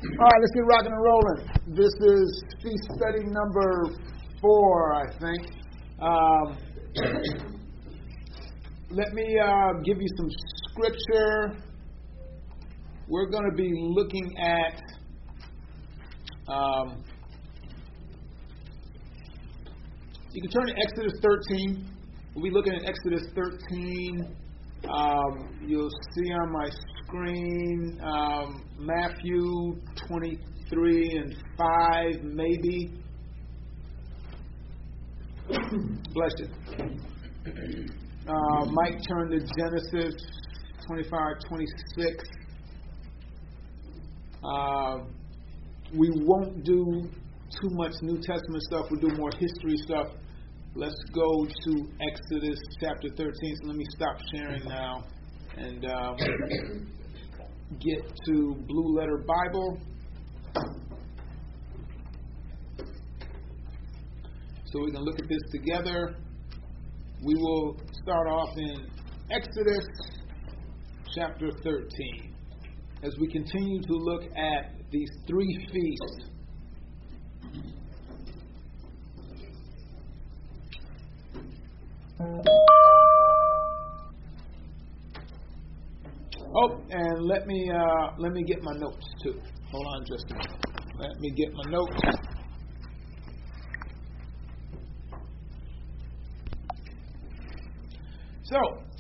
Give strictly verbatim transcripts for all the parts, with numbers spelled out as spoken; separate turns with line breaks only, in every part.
All right, let's get rocking and rolling. This is feast study number four, I think. Um, let me uh, give you some scripture. We're going to be looking at um, you can turn to Exodus thirteen. We'll be looking at Exodus thirteen. Um, you'll see on my screen um, Matthew twenty-three and five, maybe. Bless you. Uh, might turn to Genesis twenty-five, twenty-six. Uh, we won't do too much New Testament stuff. We'll do more history stuff. Let's go to Exodus chapter thirteen. So let me stop sharing now and um, get to Blue Letter Bible. So we can look at this together. We will start off in Exodus chapter thirteen as we continue to look at these three feasts. Oh, and let me uh, let me get my notes too. Hold on just a minute. Let me get my notes. So,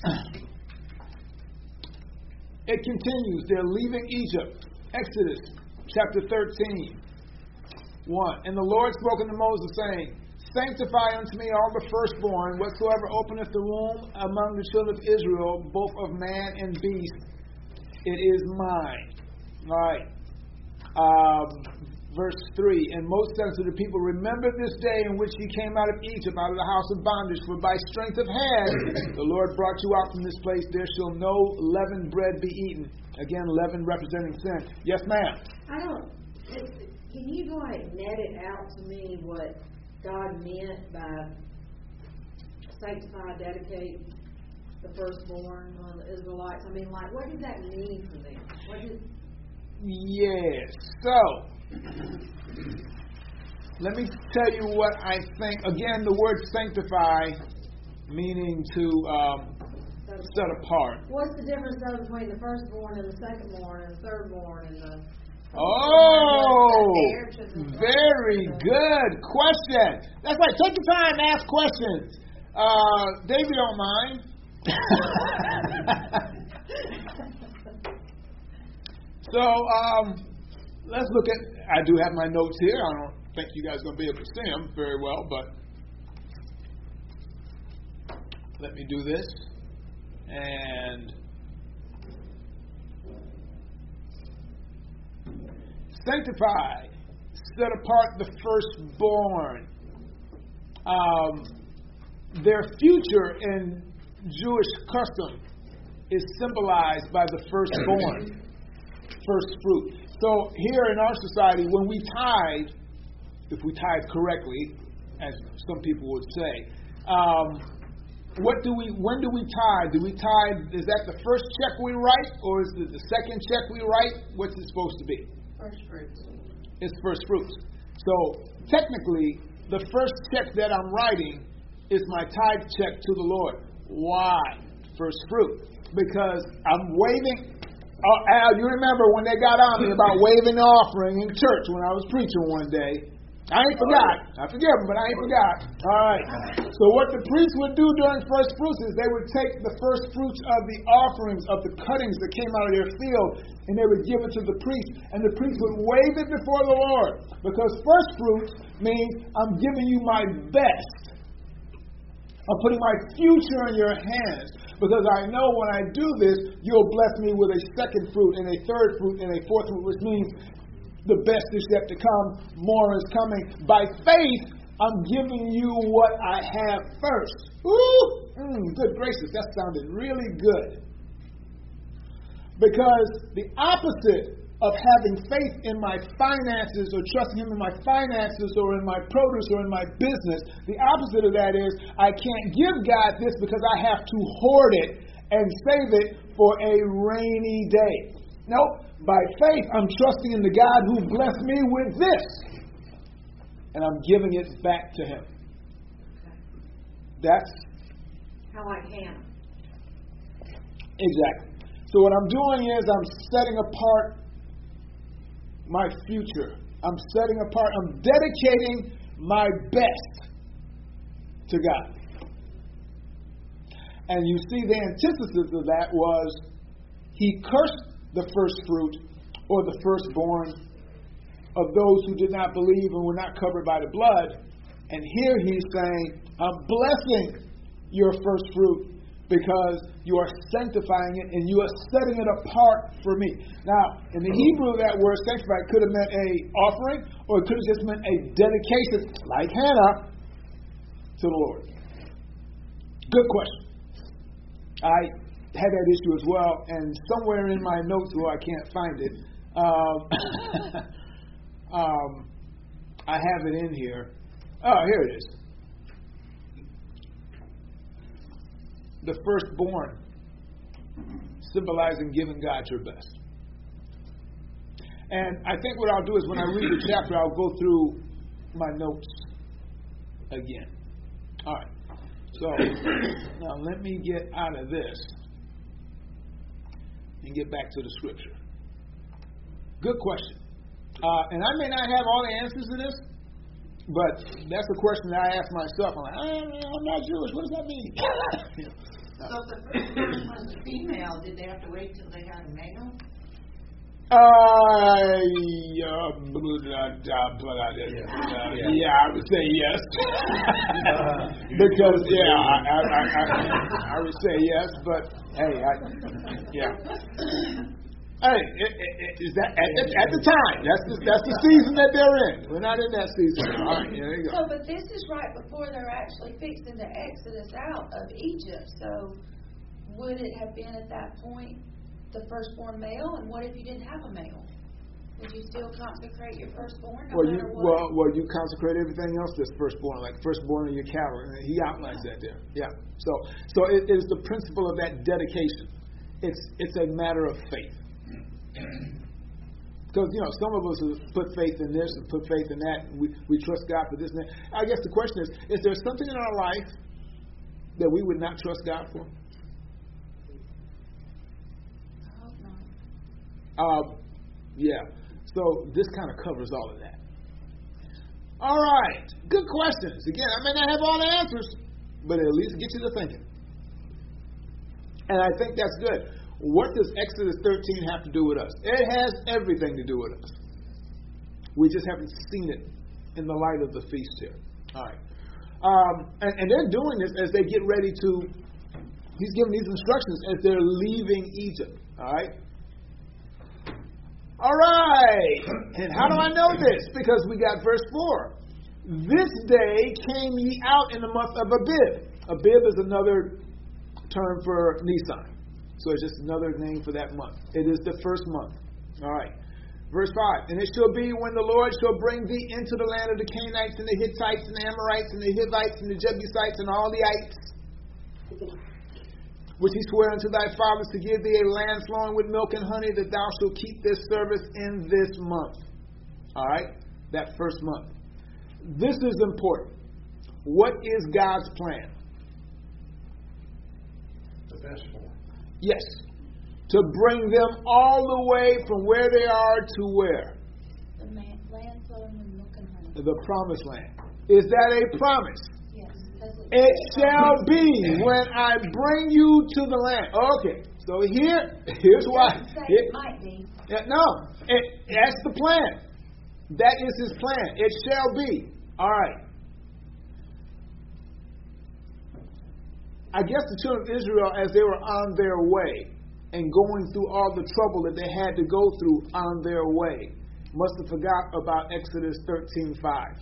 it continues. They're leaving Egypt. Exodus chapter thirteen, one. And the Lord spoke unto Moses, saying, Sanctify unto me all the firstborn, whatsoever openeth the womb among the children of Israel, both of man and beast, it is mine. All right. Um, verse three. And Moses said unto the people, Remember this day in which ye came out of Egypt, out of the house of bondage, for by strength of hand the Lord brought you out from this place. There shall no leavened bread be eaten. Again, leaven representing sin. Yes, ma'am.
I don't. Can you go ahead and net it out to me what God meant by sanctify, dedicate the firstborn on the Israelites? I mean, like, what does that mean for them? What does...
Yes. So, let me tell you what I think. Again, the word sanctify, meaning to um, set apart.
What's the difference though between the firstborn and the secondborn and the thirdborn and the...
Oh, very good question. That's right. Take your time, ask questions. Uh, David don't mind. So um, let's look at. I do have my notes here. I don't think you guys are going to be able to see them very well, but let me do this and. Sanctify, set apart the firstborn. Um, their future in Jewish custom is symbolized by the firstborn, first fruit. So here in our society, when we tithe, if we tithe correctly, as some people would say, um, what do we? When do we tithe? Do we tithe? Is that the first check we write, or is it the second check we write? What's it supposed to be?
First fruits.
It's first fruits. So technically, the first check that I'm writing is my tithe check to the Lord. Why? First fruit. Because I'm waving. Oh, Al, you remember when they got on me about waving the offering in church when I was preaching one day? I ain't forgot. I forgive them, but I ain't forgot. All right. So what the priest would do during first fruits is they would take the first fruits of the offerings, of the cuttings that came out of their field, and they would give it to the priest, and the priest would wave it before the Lord. Because first fruits means I'm giving you my best. I'm putting my future in your hands. Because I know when I do this, you'll bless me with a second fruit, and a third fruit, and a fourth fruit, which means the best is yet to come, more is coming. By faith, I'm giving you what I have first. Ooh, mm, good gracious, that sounded really good. Because the opposite of having faith in my finances or trusting Him in my finances or in my produce or in my business, the opposite of that is I can't give God this because I have to hoard it and save it for a rainy day. Nope. By faith, I'm trusting in the God who blessed me with this. And I'm giving it back to Him.
Okay.
That's...
How like Hannah.
Exactly. So what I'm doing is I'm setting apart my future. I'm setting apart, I'm dedicating my best to God. And you see the antithesis of that was He cursed the first fruit or the firstborn of those who did not believe and were not covered by the blood. And here He's saying, I'm blessing your first fruit because you are sanctifying it and you are setting it apart for me. Now, in the Hebrew, that word sanctified could have meant a offering, or it could have just meant a dedication, like Hannah, to the Lord. Good question. I had that issue as well, and somewhere in my notes, though I can't find it, um, um, I have it in here. Oh, here it is. The firstborn, symbolizing giving God your best. And I think what I'll do is when I read the chapter, I'll go through my notes again. All right. So, now let me get out of this and get back to the scripture. Good question. Uh, and I may not have all the answers to this, but that's a question that I ask myself. I'm like, I'm not Jewish. What does that mean? You know.
So if the first one was a female, did they have to wait till they had a male?
Uh, uh, blah, blah, blah, yeah. Uh, yeah, I would say yes. Because, yeah, I, I, I, I, I would say yes, but, hey, I, yeah. Hey, it, it, it, is that at, at, at the time? That's the, that's the season that they're in. We're not in that season. All right, there you go.
So, but this is right before they're actually fixing to exodus out of Egypt. So, would it have been at that point the firstborn male? And what if you didn't have a male? Would you still consecrate your firstborn? No
well, you
matter what?
well, well, you consecrate everything else that's firstborn, like firstborn of your cattle. And he outlines that there. Yeah. So, so it is the principle of that dedication. It's it's a matter of faith. Because, you know, some of us put faith in this and put faith in that. And we, we trust God for this and that. I guess the question is, is there something in our life that we would not trust God for?
I hope not.
Uh, yeah. So this kind of covers all of that. All right. Good questions. Again, I may not have all the answers, but at least get you to thinking. And I think that's good. What does Exodus thirteen have to do with us? It has everything to do with us. We just haven't seen it in the light of the feast here. All right. Um, and, and they're doing this as they get ready to, he's giving these instructions as they're leaving Egypt. All right. All right. And how do I know this? Because we got verse four. This day came ye out in the month of Abib. Abib is another term for Nisan. So it's just another name for that month. It is the first month. All right. Verse five. And it shall be when the Lord shall bring thee into the land of the Canaanites and the Hittites and the Amorites and the Hivites and the Jebusites and all the ites, which he sware unto thy fathers to give thee a land flowing with milk and honey, that thou shalt keep this service in this month. All right? That first month. This is important. What is God's plan?
The best form.
Yes. To bring them all the way from where they are to where?
The man, land flowing with milk and honey.
The promised land. Is that a promise?
Yes.
It shall be when I bring you to the land. Okay. So here, here's why.
It might be.
No. It, that's the plan. That is his plan. It shall be. All right. I guess the children of Israel, as they were on their way and going through all the trouble that they had to go through on their way, must have forgot about Exodus thirteen five.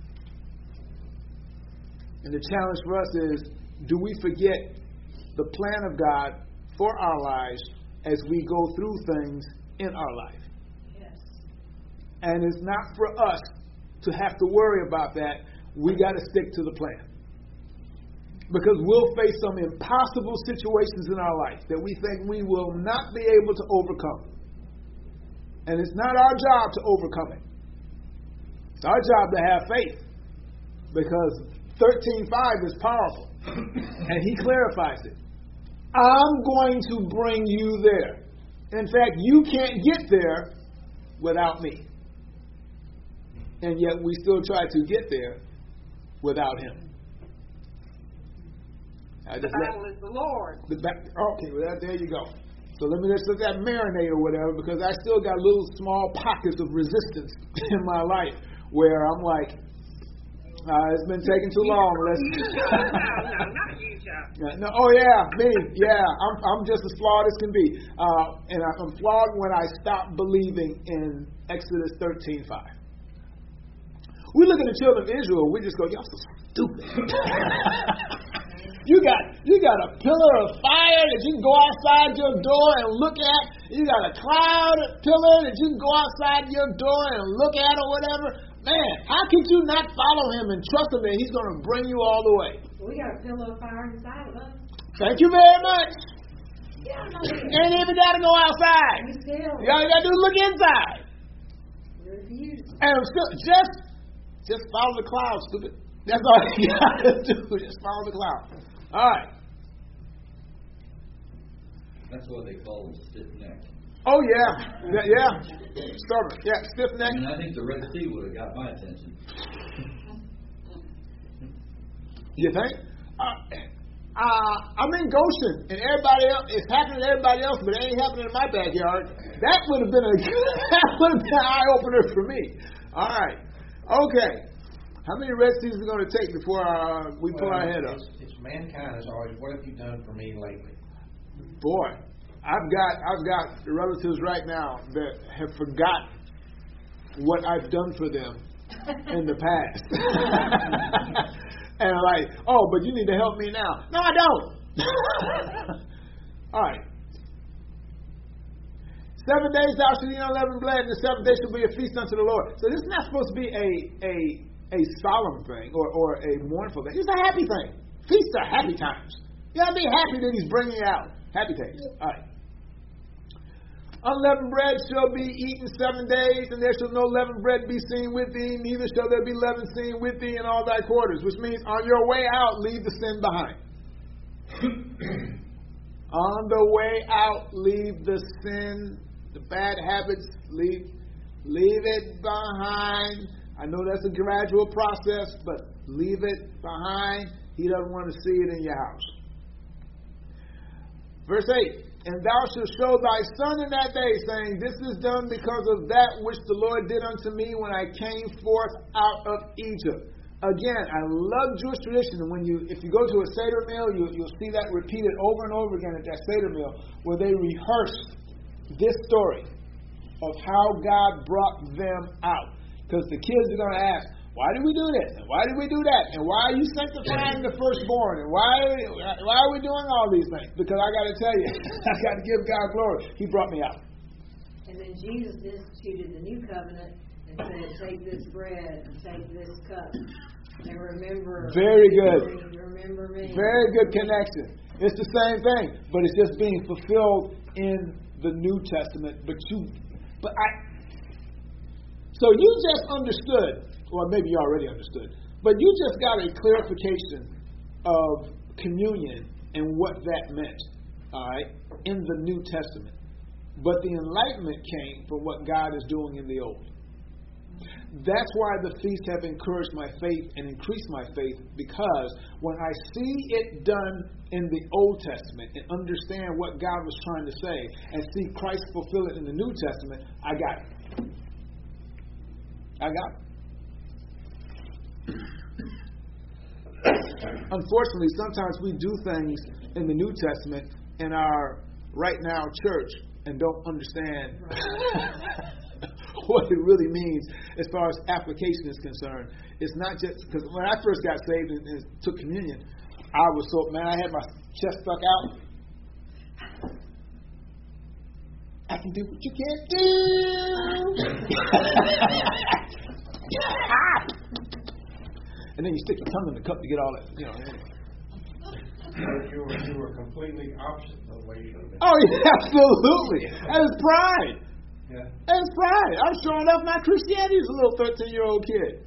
And the challenge for us is, do we forget the plan of God for our lives as we go through things in our life?
Yes.
And it's not for us to have to worry about that. We got to stick to the plan. Because we'll face some impossible situations in our life that we think we will not be able to overcome. And it's not our job to overcome it. It's our job to have faith. Because thirteen five is powerful. And he clarifies it. I'm going to bring you there. In fact, you can't get there without me. And yet we still try to get there without him. I
The
just
battle
let,
is the Lord.
the back, okay, well, that, there you go. So let me just let that marinate or whatever, because I still got little small pockets of resistance in my life where I'm like, uh, it's been taking too long. Let's
no, no, not you, Chuck.
Yeah, no, oh yeah, me, yeah. I'm I'm just as flawed as can be, uh, and I, I'm flawed when I stop believing in Exodus thirteen five. We look at the children of Israel, we just go, y'all so stupid. You got you got a pillar of fire that you can go outside your door and look at. You got a cloud pillar that you can go outside your door and look at or whatever. Man, how could you not follow him and trust him that he's going to bring you all the way?
We got a pillow of fire inside of us.
Thank you very much.
Yeah, no,
Ain't even got to go outside.
we still
All you got to do is look inside.
refuse.
And still, just, just follow the cloud, stupid. That's all you got to do. Just follow the cloud. All right.
That's what they call them, stiff neck.
Oh, yeah. Yeah. yeah. Stubborn. Yeah, stiff neck.
I mean, I think the Red Sea would have got my attention.
You think? Uh, uh, I'm in Goshen, and everybody else, it's happening to everybody else, but it ain't happening in my backyard. That would have been a that would have been an eye opener for me. All right. Okay. How many Red Seas are we going to take before uh, we pull
Well,
our head up?
It's, it's mankind is always, what have you done for me lately?
Boy, I've got I've got relatives right now that have forgotten what I've done for them in the past. And I'm like, oh, but you need to help me now. No, I don't. All right. Seven days thou shalt eat unleavened bread, and the seventh day shall be a feast unto the Lord. So this is not supposed to be a a a solemn thing or, or a mournful thing. It's a happy thing. Feasts are happy times. You gotta be happy that he's bringing you out. Happy days. All right. Unleavened bread shall be eaten seven days, and there shall no leavened bread be seen with thee, neither shall there be leaven seen with thee in all thy quarters. Which means on your way out, leave the sin behind. On the way out, leave the sin, the bad habits, leave, leave it behind. I know that's a gradual process, but leave it behind. He doesn't want to see it in your house. Verse eight. And thou shalt show thy son in that day, saying, this is done because of that which the Lord did unto me when I came forth out of Egypt. Again, I love Jewish tradition, and when you, if you go to a Seder meal, you, you'll see that repeated over and over again at that Seder meal, where they rehearse this story of how God brought them out. Because the kids are going to ask, why did we do this? And why did we do that? And why are you sanctifying the firstborn? And why, why are we doing all these things? Because I got to tell you, I got to give God glory. He brought me out.
And then Jesus instituted the new covenant and said, take this bread and take this cup. And remember.
Very good.
Remember me.
Very good connection. It's the same thing, but it's just being fulfilled in the New Testament. But you, but I, so you just understood. Well, maybe you already understood. But you just got a clarification of communion and what that meant, all right, in the New Testament. But the enlightenment came from what God is doing in the Old. That's why the feasts have encouraged my faith and increased my faith, because when I see it done in the Old Testament and understand what God was trying to say and see Christ fulfill it in the New Testament, I got it. I got it. Unfortunately, sometimes we do things in the New Testament in our right now church and don't understand what it really means as far as application is concerned. It's not just because when I first got saved and, and took communion, I was so, man, I had my chest stuck out. I can do what you can't do. And then you stick your tongue in the cup to get all that, you know.
You were, you were completely opposite of the way you should have been.
Oh, yeah, absolutely. That is pride.
Yeah.
It's fine. I'm showing off my Christianity as a little thirteen-year-old kid.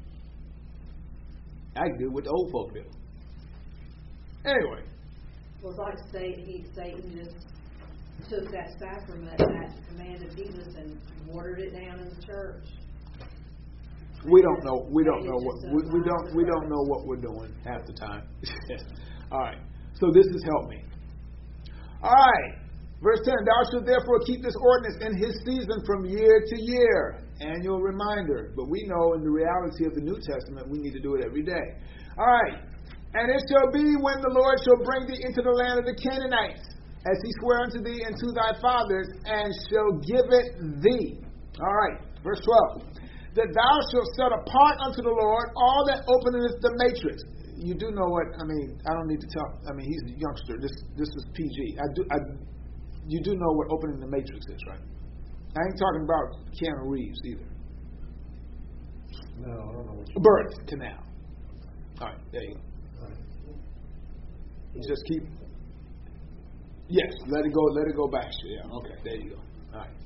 I can do what the old folk do. Anyway.
Well, it's like Satan, he, Satan just took that sacrament, that command of Jesus, and watered it down in the church.
We don't know. We don't know what we, we don't. We don't know what we're doing half the time. All right. So this has helped me. All right. Verse ten. Thou shalt therefore keep this ordinance in his season from year to year. Annual reminder. But we know in the reality of the New Testament, we need to do it every day. All right. And it shall be when the Lord shall bring thee into the land of the Canaanites, as he sware unto thee and to thy fathers, and shall give it thee. All right. Verse twelve. That thou shalt set apart unto the Lord all that openeth the matrix. You do know what I mean. I don't need to tell. I mean, he's a youngster. This this is P G. I do. I, you do know what opening the matrix is, right? I ain't talking about Keanu Reeves either.
No, I don't know what you
Birth canal. All right, there you go.
Right.
You just keep. Yes, let it go. Let it go back. Yeah. Okay, there you go. All right.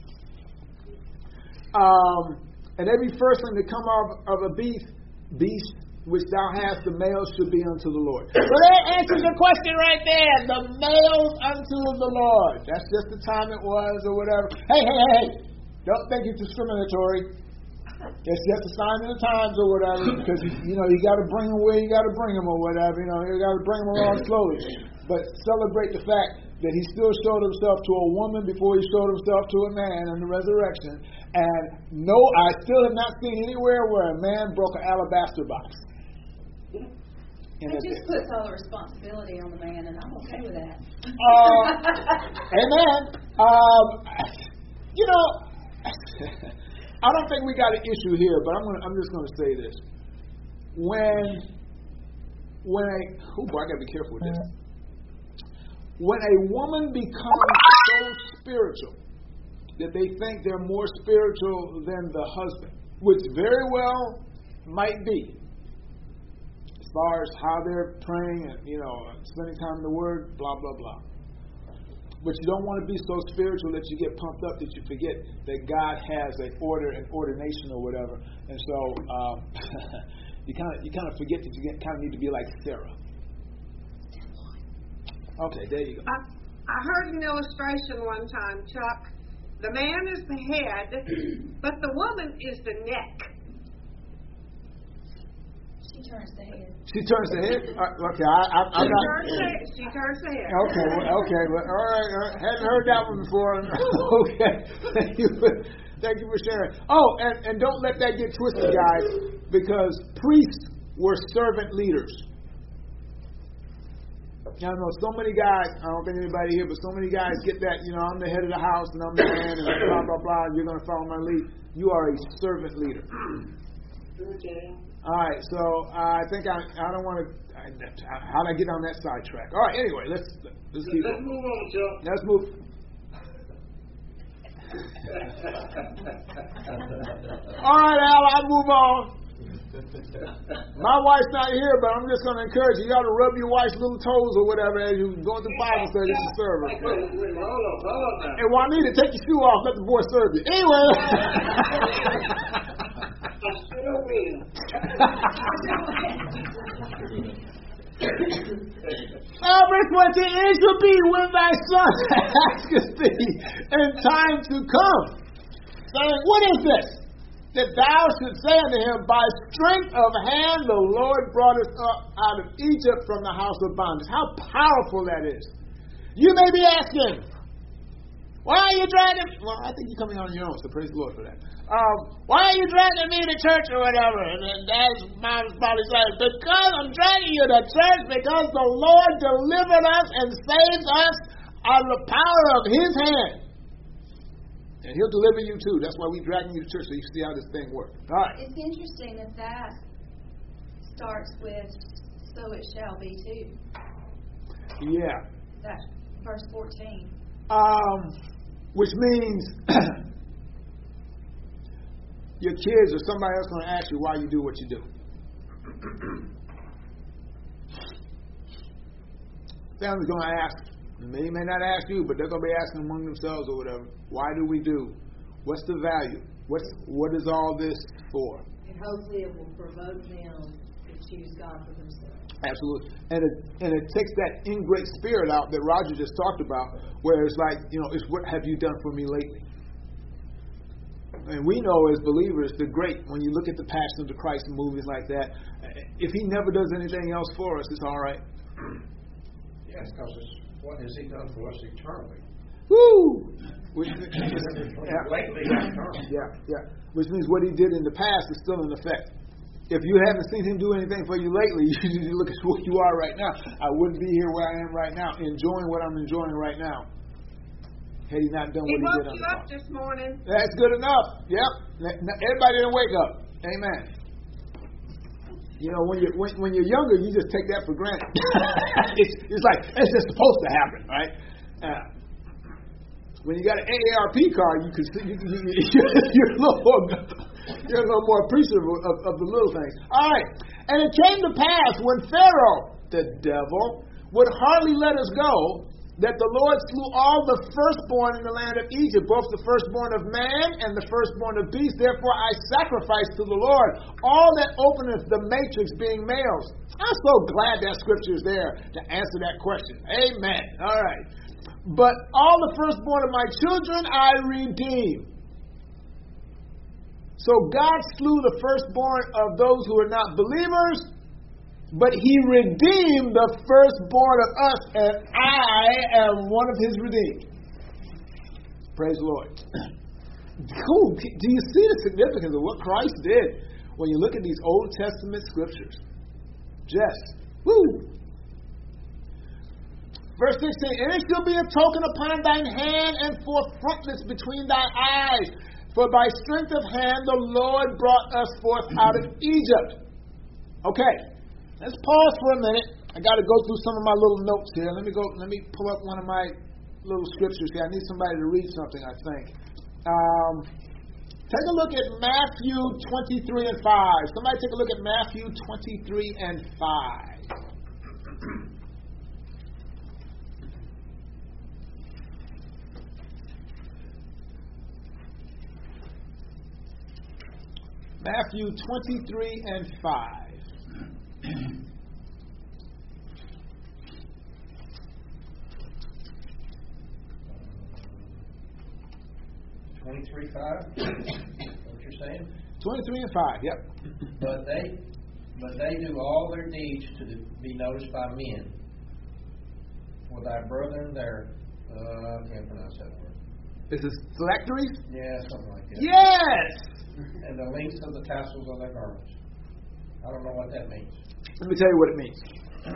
Um. And every firstling that come out of a beast, beast which thou hast, the male should be unto the Lord. So that answers your question right there. The males unto the Lord. That's just the time it was or whatever. Hey, hey, hey, hey. Don't think it's discriminatory. It's just a sign of the times or whatever. Because, you know, you got to bring them where you got to bring them or whatever. You know, you got to bring them along slowly. But celebrate the fact that he still showed himself to a woman before he showed himself to a man in the resurrection. And no, I still have not seen anywhere where a man broke an alabaster box.
It just puts all the responsibility on the man, and I'm okay with that.
Uh, amen. Um, you know, I don't think we got an issue here, but I'm gonna, I'm just going to say this. When, when a, oh boy, I got to be careful with this. When a woman becomes so spiritual that they think they're more spiritual than the husband, which very well might be, as far as how they're praying and, you know, spending time in the Word, blah, blah, blah. But you don't want to be so spiritual that you get pumped up that you forget that God has an order and ordination or whatever. And so um, you kind of you kind of forget that you kind of need to be like Sarah. Okay, there you go.
I, I heard an illustration one time, Chuck. The man is the head, but the woman is the neck.
She turns the head.
She turns the head? Uh, okay, I, I, I'm
She
not.
turns the head. She turns the head.
Okay, well, okay, well, all right, all right. Hadn't heard that one before. Okay, thank you, for, thank you for sharing. Oh, and, and don't let that get twisted, guys, because priests were servant leaders. I know so many guys, I don't think anybody here, but so many guys get that, you know, I'm the head of the house and I'm the man and blah, blah, blah, and you're going to follow my lead. You are a servant leader.
Okay.
All right, so uh, I think I I don't want to, how did I get on that sidetrack? All right, anyway, let's, let's keep
Let's
going.
move on, Chuck.
Let's move. All right, Al, I'll move on. My wife's not here, but I'm just going to encourage you. You got to rub your wife's little toes or whatever as you go into Bible study to serve her.
Wait, wait, wait, hold on, hold on now.
And Juanita, take your shoe off. Let the boy serve you. Anyway.
I still win.
Now, verse fourteen, it shall be when thy son asketh thee in time to come, saying, what is this? That thou should say unto him, by strength of hand the Lord brought us up out of Egypt from the house of bondage. How powerful that is. You may be asking, why are you dragging? Well, I think you're coming on your own, so praise the Lord for that. Um, why are you dragging me to church or whatever? And then that's my probably saying, because I'm dragging you to church because the Lord delivered us and saved us out of the power of His hand. And He'll deliver you too. That's why we're dragging you to church, so you see how this thing works. All right.
It's interesting that that starts with, so it shall be too.
Yeah.
That verse fourteen.
Um, which means your kids or somebody else going to ask you why you do what you do. Family's going to ask. They may not ask you, but they're going to be asking among themselves or whatever. Why do we do What's the value? What's what is all this for?
And hopefully it will provoke them to choose God for themselves.
Absolutely. And it and it takes that ingrate spirit out that Roger just talked about, where it's like, you know, it's what have you done for me lately? And we know as believers, the great, when you look at the Passion of the Christ and movies like that, if he never does anything else for us, it's all right.
Yes, because it's what has he done for us eternally?
Woo! Which,
Yeah. Lately, eternally.
yeah, yeah. Which means what he did in the past is still in effect. If you haven't seen him do anything for you lately, you look at what you are right now. I wouldn't be here where I am right now, enjoying what I'm enjoying right now, had he not done
He
what he did
woke
on
you
the
up
cross.
this morning.
That's good enough. Yep. Everybody didn't wake up. Amen. You know, when you're when, when you're younger, you just take that for granted. it's, it's like it's just supposed to happen, right? Uh, when you got an A A R P card, you can see you, you, you, you're a little more you're a little more appreciative of, of the little things. All right, and it came to pass when Pharaoh, the devil, would hardly let us go, that the Lord slew all the firstborn in the land of Egypt, both the firstborn of man and the firstborn of beast. Therefore I sacrifice to the Lord all that openeth the matrix, being males. I'm so glad that scripture is there to answer that question. Amen. All right. But all the firstborn of my children I redeem. So God slew the firstborn of those who are not believers, but he redeemed the firstborn of us, and I am one of his redeemed. Praise the Lord. Cool. Do you see the significance of what Christ did when you look at these Old Testament scriptures? Just, woo. Verse sixteen, and it shall be a token upon thine hand and for frontlets between thy eyes. For by strength of hand the Lord brought us forth out of Egypt. Okay. Let's pause for a minute. I got to go through some of my little notes here. Let me go. Let me pull up one of my little scriptures here. I need somebody to read something, I think. Um, take a look at Matthew twenty-three and five. Somebody take a look at Matthew twenty-three and five. Matthew twenty-three and five.
Twenty-three five. What you're saying?
Twenty-three and five. Yep.
But they, but they do all their deeds to be noticed by men. For thy brethren, their uh, I can't pronounce that word.
This is phylacteries?
Yeah, something like that.
Yes!
And the links of the tassels of their garments. I don't know what that means.
Let me tell you what it means.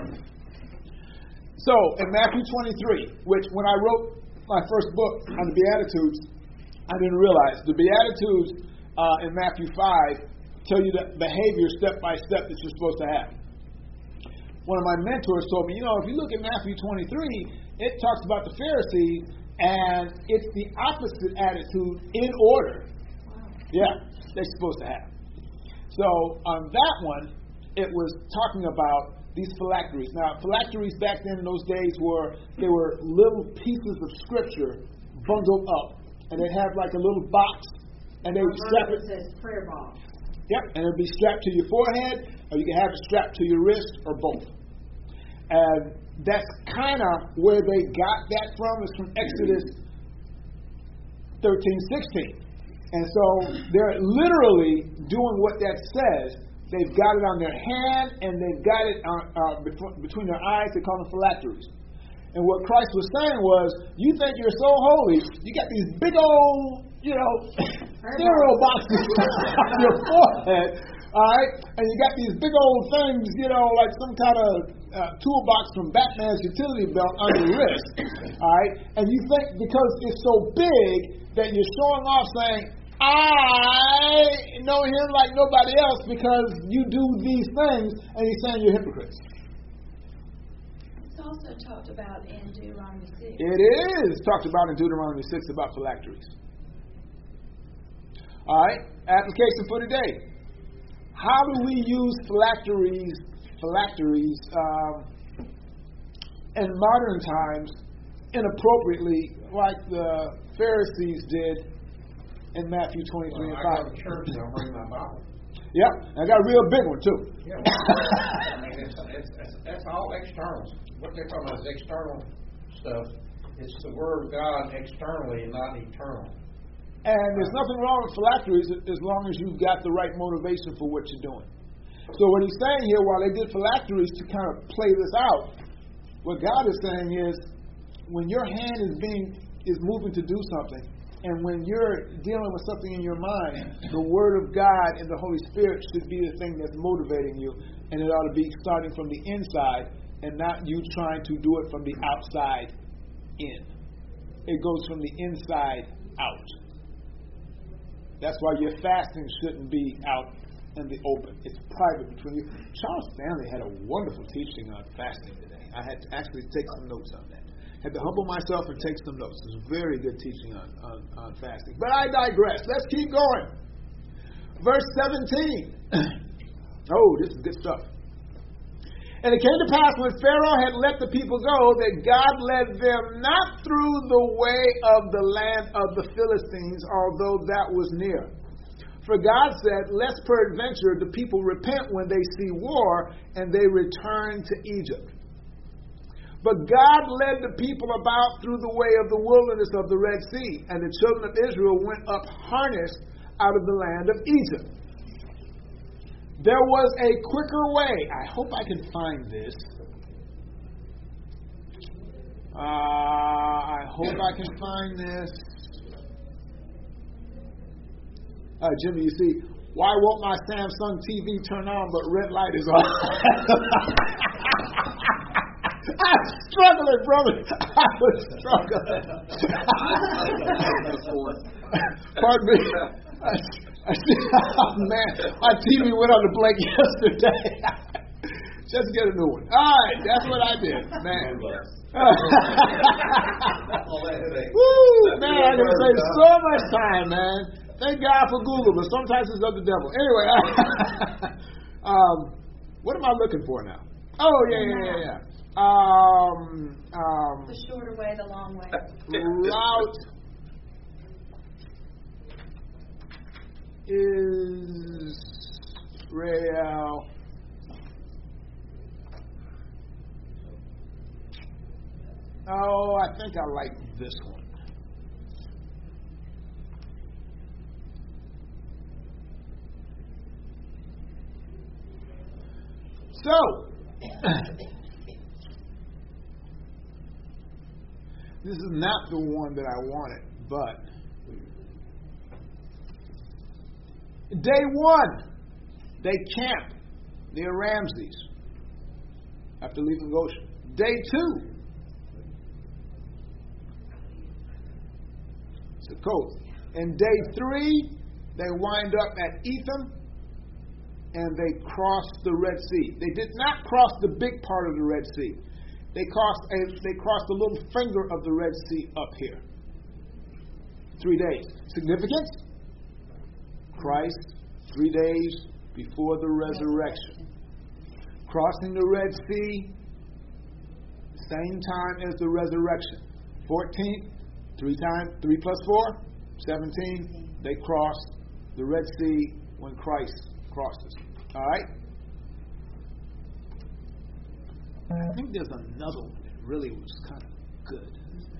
So, in Matthew twenty-three, which when I wrote my first book on the Beatitudes, I didn't realize. The Beatitudes uh, in Matthew five tell you the behavior step by step that you're supposed to have. One of my mentors told me, you know, if you look at Matthew twenty-three, it talks about the Pharisees, and it's the opposite attitude in order. Yeah, they're supposed to have. So on that one, it was talking about these phylacteries. Now, phylacteries back then in those days were they were little pieces of scripture bundled up, and they'd have like a little box, and they would strap it.
It says prayer box.
Yep, and it'd be strapped to your forehead, or you can have it strapped to your wrist, or both. And that's kind of where they got that from. It's from Exodus thirteen, sixteen. And so they're literally doing what that says. They've got it on their hand, and they've got it on, uh, between their eyes. They call them phylacteries. And what Christ was saying was, you think you're so holy, you got these big old, you know, cereal boxes on your forehead, all right? And you got these big old things, you know, like some kind of uh, toolbox from Batman's utility belt on your wrist, all right? And you think because it's so big that you're showing off saying, I know him like nobody else because you do these things, and he's saying you're hypocrites.
It's also talked about in Deuteronomy six.
It is talked about in Deuteronomy six about phylacteries. All right, application for today. How do we use phylacteries, phylacteries um, in modern times inappropriately, like the Pharisees did in Matthew twenty-three
Well,
and
I
five.
go to church and I'll bring my Bible.
Yep, I got a real big one too.
Yeah, well, I mean, it's, it's, it's, that's all external. What they're talking about is external stuff. It's the Word of God externally and not eternal.
And there's nothing wrong with phylacteries as long as you've got the right motivation for what you're doing. So what he's saying here, while they did phylacteries to kind of play this out, what God is saying is, when your hand is being is moving to do something, and when you're dealing with something in your mind, the Word of God and the Holy Spirit should be the thing that's motivating you, and it ought to be starting from the inside and not you trying to do it from the outside in. It goes from the inside out. That's why your fasting shouldn't be out in the open. It's private between you. Charles Stanley had a wonderful teaching on fasting today. I had to actually take some notes on that. Had to humble myself and take some notes. It was a very good teaching on, on, on fasting. But I digress. Let's keep going. Verse seventeen. Oh, this is good stuff. And it came to pass when Pharaoh had let the people go that God led them not through the way of the land of the Philistines, although that was near. For God said, lest peradventure the people repent when they see war, and they return to Egypt. But God led the people about through the way of the wilderness of the Red Sea, and the children of Israel went up harnessed out of the land of Egypt. There was a quicker way. I hope I can find this. Uh, I hope I can find this. Uh, Jimmy, you see, why won't my Samsung T V turn on but red light is on? I'm struggling, brother. I was struggling. Pardon me. I, I, oh, man, my T V went on the blank yesterday. Just get a new one. All right, that's what I did, man. Woo, man, I can save so much time, man. Thank God for Google, but sometimes it's of the devil. Anyway, um, what am I looking for now? Oh, yeah, yeah, yeah, yeah. Um, um,
The shorter way, the long way.
Route Israel. Oh, I think I like this one. So, this is not the one that I wanted, but day one, they camp near Ramses after leaving Goshen. Day two, Succoth. And day three, they wind up at Etham, and they crossed the Red Sea. They did not cross the big part of the Red Sea. They crossed a, they crossed a little finger of the Red Sea up here. Three days. Significance? Christ, three days before the resurrection. Crossing the Red Sea, same time as the resurrection. fourteenth, three times, three plus four, seventeen. They crossed the Red Sea when Christ crosses. All right? I think there's another one that really was kind of good.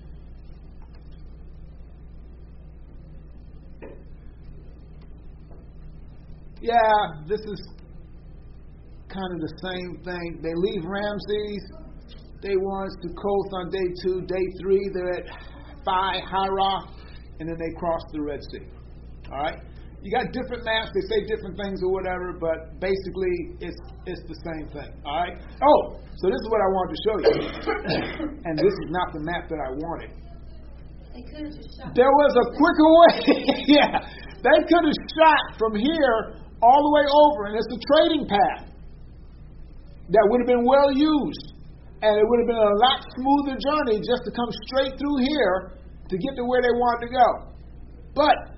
Yeah, this is kind of the same thing. They leave Ramses. They want Succoth on day two. Day three, they're at Phi Hira, and then they cross the Red Sea. All right? You got different maps, they say different things or whatever, but basically it's it's the same thing. All right? Oh, so this is what I wanted to show you. And this is not the map that I wanted.
They could have just shot.
There was a quicker way. Yeah. They could have shot from here all the way over, and it's a trading path that would have been well used. And it would have been a lot smoother journey just to come straight through here to get to where they wanted to go. But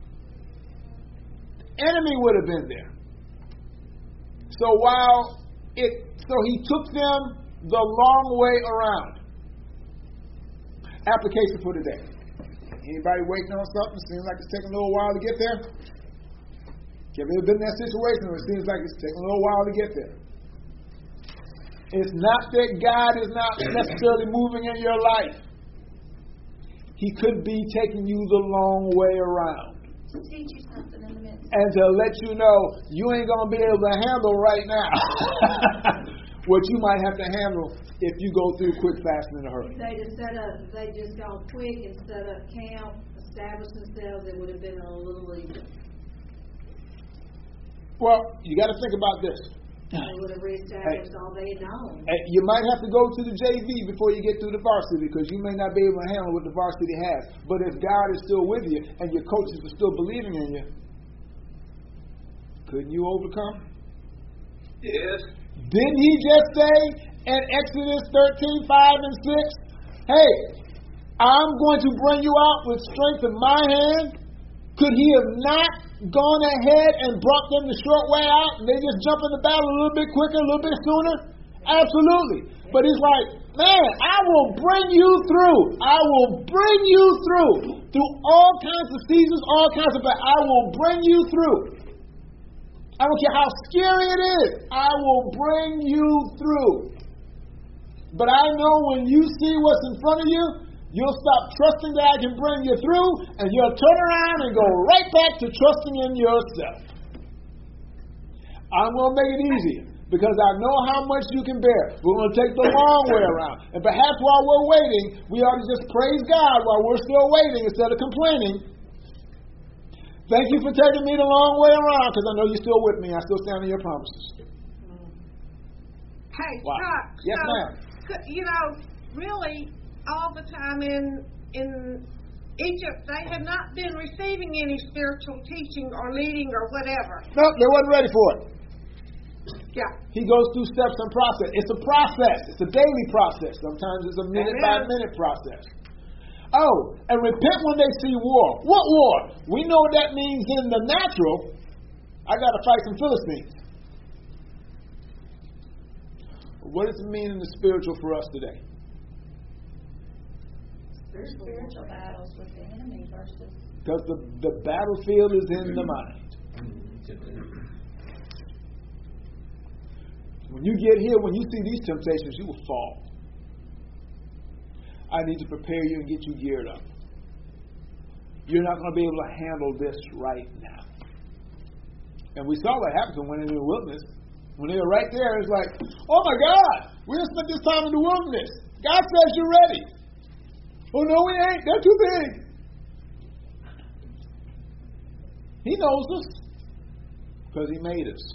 enemy would have been there. So while it, so he took them the long way around. Application for today. Anybody waiting on something? Seems like it's taking a little while to get there. Have you ever been in that situation where it seems like it's taking a little while to get there? It's not that God is not necessarily moving in your life. He could be taking you the long way around.
To teach you something in the midst.
And to let you know you ain't going to be able to handle right now what you might have to handle if you go through quick, fast, and in a hurry.
If they just set up, if they just gone quick and set up camp, established themselves, it would have been a little easier.
Well, you got to think about this.
They would have reestablished all they had known.
You might have to go to the J V before you get through the varsity because you may not be able to handle what the varsity has. But if God is still with you and your coaches are still believing in you, couldn't you overcome?
Yes.
Didn't he just say in Exodus thirteen, five and six, hey, I'm going to bring you out with strength in my hand? Could he have not gone ahead and brought them the short way out and they just jump in the battle a little bit quicker, a little bit sooner? Absolutely. But he's like, man, I will bring you through. I will bring you through. Through all kinds of seasons, all kinds of, but I will bring you through. I don't care how scary it is. I will bring you through. But I know when you see what's in front of you, you'll stop trusting that I can bring you through, and you'll turn around and go right back to trusting in yourself. I'm going to make it easier because I know how much you can bear. We're going to take the long way around. And perhaps while we're waiting, we ought to just praise God while we're still waiting instead of complaining. Thank you for taking me the long way around because I know you're still with me. I still stand on your promises.
Hey,
Wow.
Chuck.
Yes,
so,
ma'am.
c- You know, really, all the time in in Egypt, they had not been receiving any spiritual teaching or leading or whatever.
Nope, they wasn't ready for it.
Yeah.
He goes through steps and process. It's a process. It's a daily process. Sometimes it's a minute by minute process. Oh, and repent when they see war. What war? We know what that means in the natural. I got to fight some Philistines. What does it mean in the spiritual for us today?
Spiritual battles with the enemy versus.
Because the, the battlefield is in the mind. When you get here, when you see these temptations, you will fall. I need to prepare you and get you geared up. You're not going to be able to handle this right now. And we saw what happened when they were in the wilderness. When they were right there, it's like, oh my God, we just spent this time in the wilderness. God says you're ready. Oh no, we ain't. They're too big. He knows us because He made us.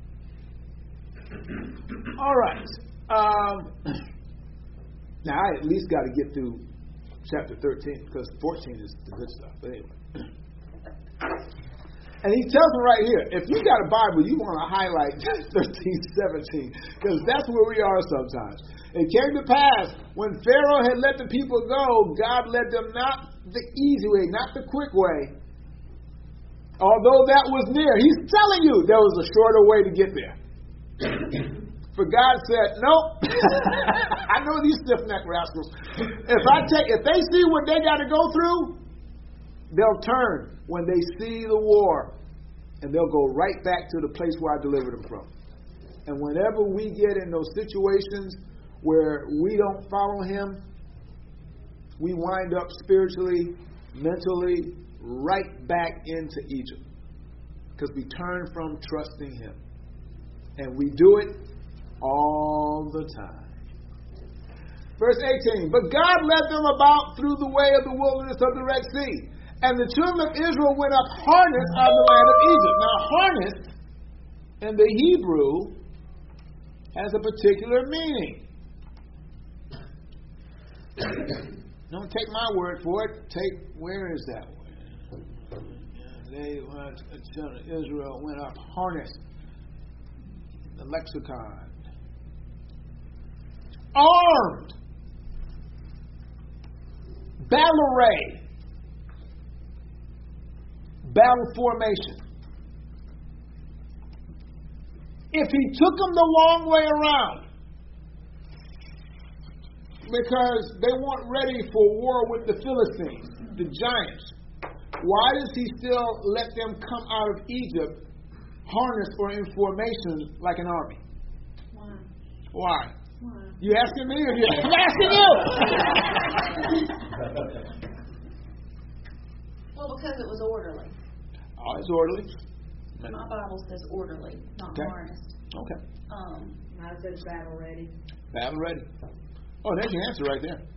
All right. Um, now I at least got to get through chapter thirteen because fourteen is the good stuff. But anyway. And he tells them right here, if you got a Bible, you want to highlight thirteen, seventeen, because that's where we are sometimes. It came to pass, when Pharaoh had let the people go, God led them not the easy way, not the quick way. Although that was near. He's telling you there was a shorter way to get there. For God said, nope. I know these stiff-necked rascals. If I take, if they see what they got to go through, they'll turn when they see the war, and they'll go right back to the place where I delivered them from. And whenever we get in those situations where we don't follow Him, we wind up spiritually, mentally, right back into Egypt. Because we turn from trusting Him. And we do it all the time. Verse eighteen, but God led them about through the way of the wilderness of the Red Sea. And the children of Israel went up harnessed out of the land of Egypt. Now, harnessed in the Hebrew has a particular meaning. Don't take my word for it. Take, where is that word? They went, the children of Israel went up harnessed. The lexicon. Armed. Battle array. Battle formation. If he took them the long way around because they weren't ready for war with the Philistines, the giants, why does he still let them come out of Egypt harnessed or in formation like an army?
Why?
Why?
Why?
You asking me or you I'm asking you?
Well, because it was orderly.
Oh, it's orderly.
My Bible says orderly, not
Okay.
harnessed.
Okay.
Um,
Mine says battle ready.
Battle ready. Oh, there's your answer right there.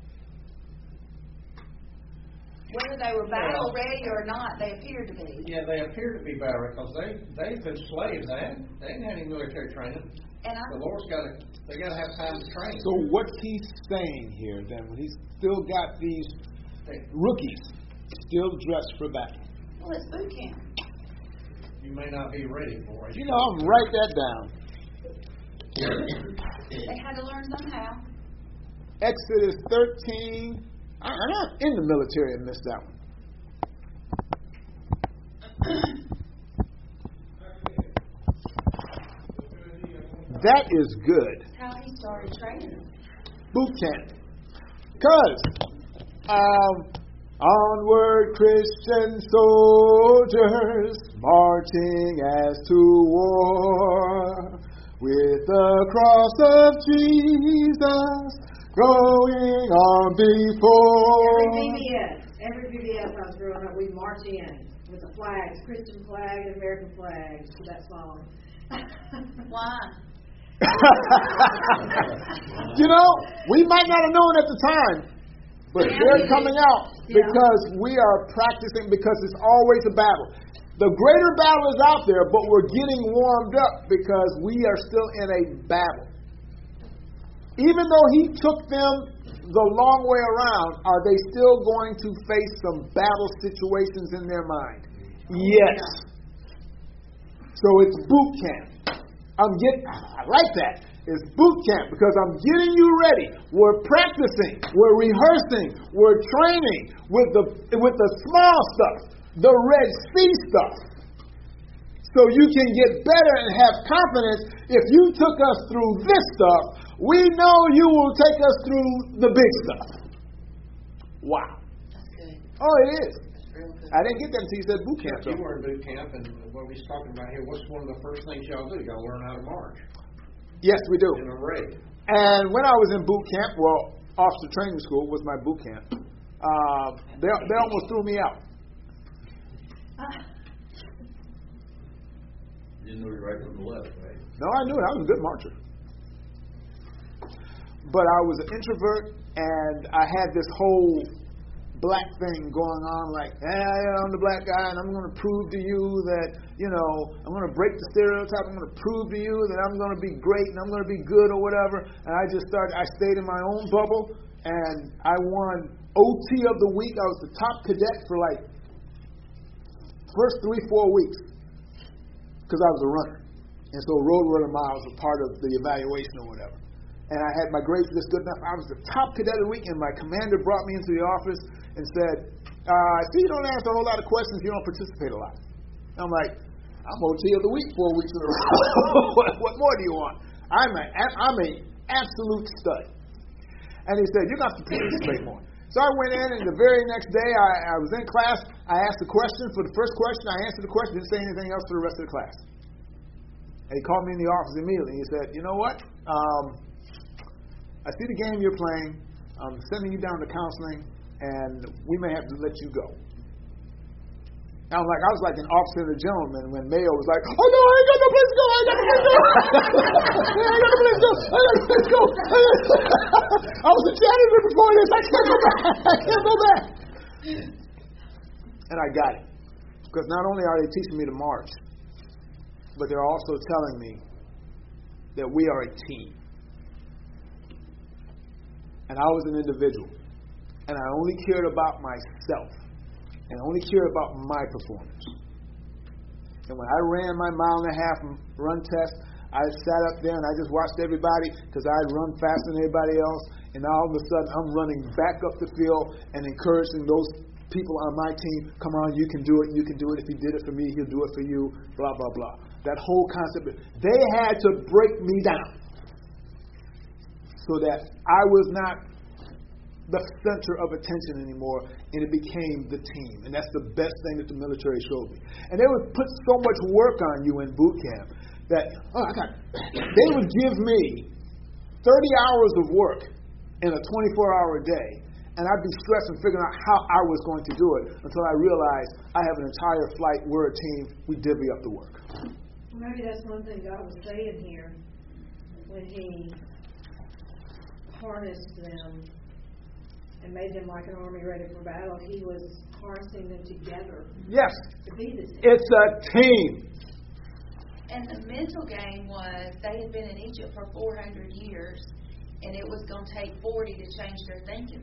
whether they were battle ready or not, they appeared to be.
Yeah, they appear to be battle ready because they they've been slaves. They hadn't they didn't have any military training.
And I,
The Lord's got to they got to have time to train.
So what's he saying here then when he's still got these rookies still dressed for battle?
well, it's boot camp.
You may not be ready for it.
You know, I'm write that down.
They had to learn somehow.
Exodus thirteen. I, I'm not in the military and missed that one. That is good.
That's how he started training.
Boot camp. Because, um, onward Christian soldiers marching as to war with the cross of Jesus going on before.
Every B B S, every B B S I was growing up, we'd march in with the flags, Christian flag and American flag, to that song.
Why?
You know, we might not have known at the time, but they're coming out because we are practicing, because it's always a battle. The greater battle is out there, but we're getting warmed up because we are still in a battle. Even though he took them the long way around, are they still going to face some battle situations in their mind? Yes. So it's boot camp. I'm getting, I like that. It's boot camp because I'm getting you ready. We're practicing. We're rehearsing. We're training with the with the small stuff, the Red Sea stuff. So you can get better and have confidence. If you took us through this stuff, we know you will take us through the big stuff. Wow.
That's good.
Oh, it is.
That's real good.
I didn't get that until you said boot camp.
You were in boot camp, and what we're talking about here, what's one of the first things y'all do? Y'all learn how to march
Yes, we do.
in a raid.
And when I was in boot camp, well, officer training school was my boot camp. Uh, they they almost threw me out.
You didn't know your right from the left, right?
No, I knew it. I was a good marcher. But I was an introvert, and I had this whole black thing going on, like, hey, I'm the black guy, and I'm going to prove to you that, you know, I'm going to break the stereotype. I'm going to prove to you that I'm going to be great, and I'm going to be good, or whatever. And I just started, I stayed in my own bubble, and I won O T of the week. I was the top cadet for, like, first three, four weeks, because I was a runner. And so road runner miles were part of the evaluation or whatever. And I had my grades just good enough. I was the top cadet of the week, and my commander brought me into the office and said, uh, I see you don't answer a whole lot of questions, you don't participate a lot. And I'm like, I'm O T of the week four weeks in a row. what, what more do you want? I'm a, I'm a absolute stud. And he said, you're going to have to participate more. So I went in, and the very next day I, I was in class. I asked a question. For the first question, I answered the question, didn't say anything else for the rest of the class. And he called me in the office immediately. He said, you know what? Um, I see the game you're playing. I'm sending you down to counseling, and we may have to let you go. And I'm like, I was like an officer and a gentleman when Mayo was like, oh no, I ain't got no place to go. I ain't got no place to go. I ain't got no place to go. I ain't got no place to go. I was a janitor before this. I can't go back. I can't go back. And I got it. Because not only are they teaching me to march, but they're also telling me that we are a team. And I was an individual. And I only cared about myself. And I only cared about my performance. And when I ran my mile and a half run test, I sat up there and I just watched everybody because I'd run faster than everybody else. And all of a sudden, I'm running back up the field and encouraging those people on my team, come on, you can do it, you can do it. If he did it for me, he'll do it for you, blah, blah, blah. That whole concept. They had to break me down so that I was not the center of attention anymore, and it became the team. And that's the best thing that the military showed me. And they would put so much work on you in boot camp that, oh, I got, they would give me thirty hours of work in a twenty-four hour day, and I'd be stressed and figuring out how I was going to do it until I realized I have an entire flight, we're a team, we divvy up the work.
Maybe that's one thing God was saying here when He harnessed them and made them like an army ready for battle. He was harnessing them together.
Yes.
To be the team.
It's a team.
And the mental game was they had been in Egypt for four hundred years, and it was going to take forty to change their thinking.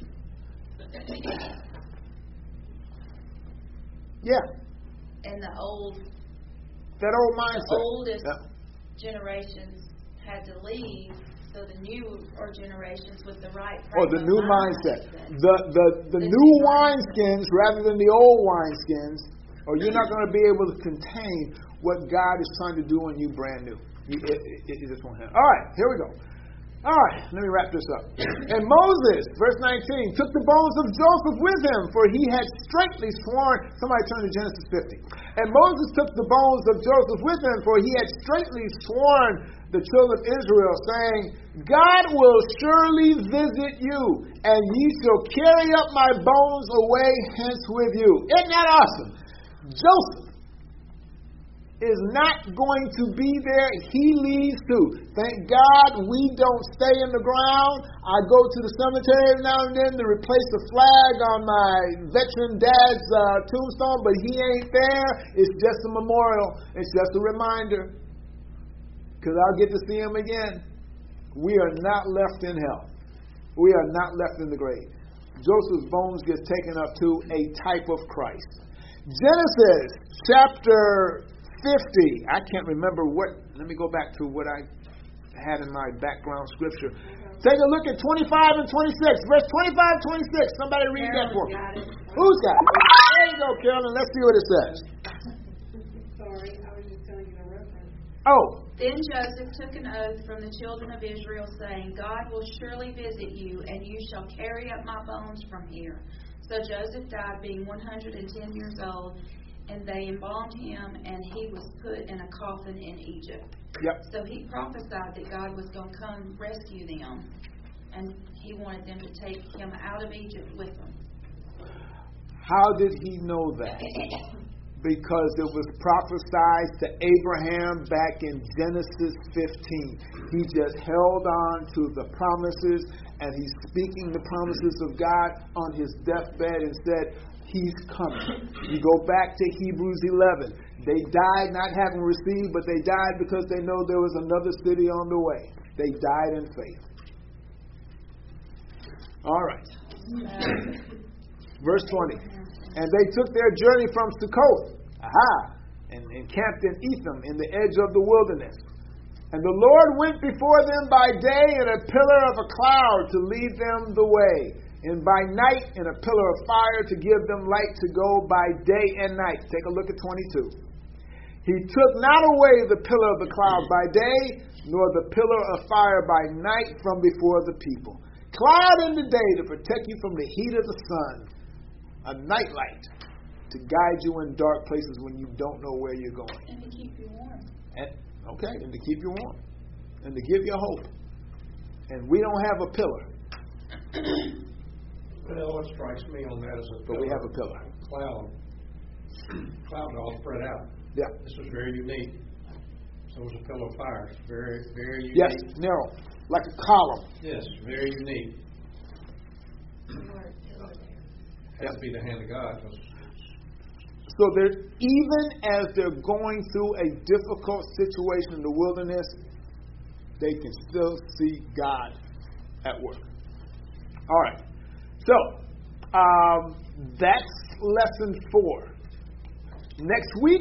Yeah.
And the old,
that old mindset.
The oldest
yeah.
generations had to leave, so the newer generations with the right.
Oh, the new mindset.
mindset.
The the the, the new wineskins rather than the old wineskins, or you're not going to be able to contain what God is trying to do on you brand new. You, it, it, it just won't happen. All right, here we go. All right, let me wrap this up. And Moses, verse nineteen, took the bones of Joseph with him, for he had straitly sworn. Somebody turn to Genesis fifty. And Moses took the bones of Joseph with him, for he had straitly sworn the children of Israel, saying, God will surely visit you, and ye shall carry up my bones away hence with you. Isn't that awesome? Joseph is not going to be there. He leaves too. Thank God we don't stay in the ground. I go to the cemetery every now and then to replace the flag on my veteran dad's uh, tombstone, but he ain't there. It's just a memorial. It's just a reminder. Because I'll get to see him again. We are not left in hell. We are not left in the grave. Joseph's bones gets taken up to a type of Christ. Genesis chapter fifty. I can't remember what. Let me go back to what I had in my background scripture. Take a look at twenty-five and twenty-six. Verse twenty-five, twenty-six. Somebody read that for me. Who's got it? There you go, Carolyn. Let's see what it says.
Sorry, I was just telling you a reference.
Oh.
Then Joseph took an oath from the children of Israel, saying, God will surely visit you, and you shall carry up my bones from here. So Joseph died, being one hundred ten years old, and they embalmed him, and he was put in a coffin in Egypt.
Yep.
So he prophesied that God was going to come rescue them, and he wanted them to take him out of Egypt with them.
How did he know that? Because it was prophesied to Abraham back in Genesis fifteen. He just held on to the promises, and he's speaking the promises of God on his deathbed and said, He's coming. You go back to Hebrews eleven. They died not having received, but they died because they know there was another city on the way. They died in faith. All right. Verse twenty. And they took their journey from Succoth, aha, and encamped in Etham in the edge of the wilderness. And the Lord went before them by day in a pillar of a cloud to lead them the way, and by night in a pillar of fire to give them light to go by day and night. Take a look at twenty-two. He took not away the pillar of the cloud by day, nor the pillar of fire by night from before the people. Cloud in the day to protect you from the heat of the sun. A night light to guide you in dark places when you don't know where you're going.
And to keep you warm.
And, okay, and to keep you warm. And to give you hope. And we don't have a pillar.
Well, what strikes me on that is a pillar.
But we have a pillar.
Cloud. Clouds are all spread out.
Yeah.
This was very unique. So was a pillar of fire. It's very, very unique.
Yes, narrow. Like a column.
Yes, very unique. Has to be the hand of God.
So they're, even as they're going through a difficult situation in the wilderness, they can still see God at work. All right. So, um, that's lesson four. Next week,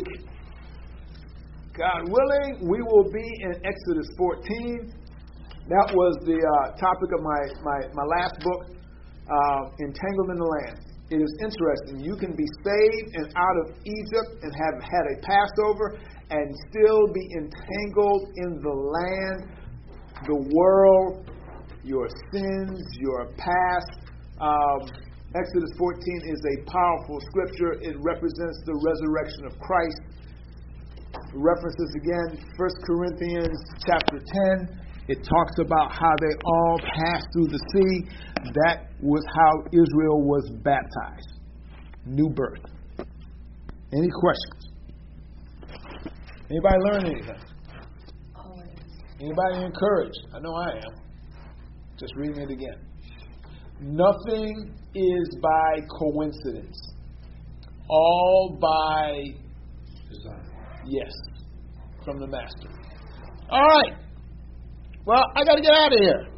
God willing, we will be in Exodus fourteen. That was the uh, topic of my, my, my last book, uh, Entangled in the Land. It is interesting. You can be saved and out of Egypt and have had a Passover and still be entangled in the land, the world, your sins, your past, Um, Exodus fourteen is a powerful scripture. It represents the resurrection of Christ. References again, First Corinthians chapter ten. It talks about how they all passed through the sea. That was how Israel was baptized. New birth. Any questions? Anybody learn anything? Anybody encouraged? I know I am. Just reading it again. Nothing is by coincidence. All by
Design.
yes, from the Master. All right. Well, I got to get out of here.